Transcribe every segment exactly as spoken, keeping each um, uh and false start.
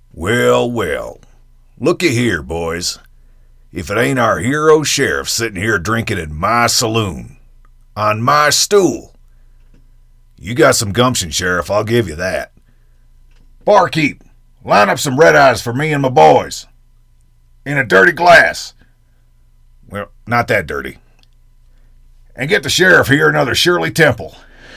Well, well, looky here, boys. If it ain't our hero sheriff sitting here drinking in my saloon, on my stool. You got some gumption, Sheriff, I'll give you that. Barkeep, line up some red eyes for me and my boys. In a dirty glass. Well, not that dirty. And get the sheriff here another Shirley Temple.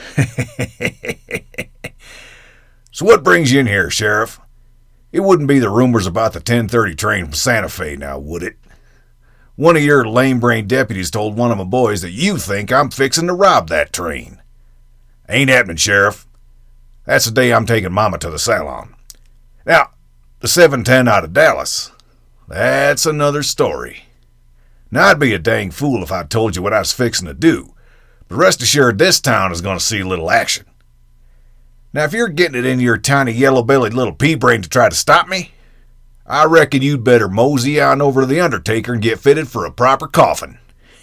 So what brings you in here, Sheriff? It wouldn't be the rumors about the ten thirty train from Santa Fe now, would it? One of your lame-brained deputies told one of my boys that you think I'm fixing to rob that train. Ain't happening, Sheriff. That's the day I'm taking Mama to the salon. Now, the seven ten out of Dallas, that's another story. Now, I'd be a dang fool if I told you what I was fixing to do, but rest assured this town is going to see a little action. Now, if you're getting it into your tiny yellow-bellied little pea-brain to try to stop me, I reckon you'd better mosey on over to the Undertaker and get fitted for a proper coffin.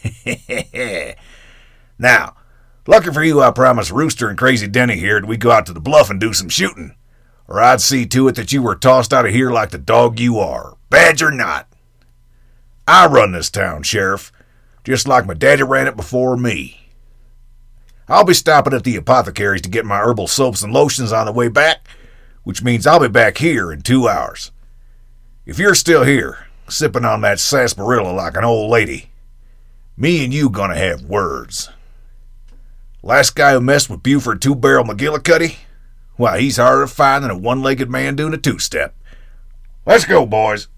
Now, lucky for you, I promised Rooster and Crazy Denny here that we'd go out to the bluff and do some shooting, or I'd see to it that you were tossed out of here like the dog you are, badge or not. I run this town, Sheriff, just like my daddy ran it before me. I'll be stopping at the apothecary's to get my herbal soaps and lotions on the way back, which means I'll be back here in two hours. If you're still here, sipping on that sarsaparilla like an old lady, me and you gonna have words. Last guy who messed with Buford Two-Barrel McGillicuddy, why, he's harder to find than a one-legged man doing a two-step. Let's go, boys.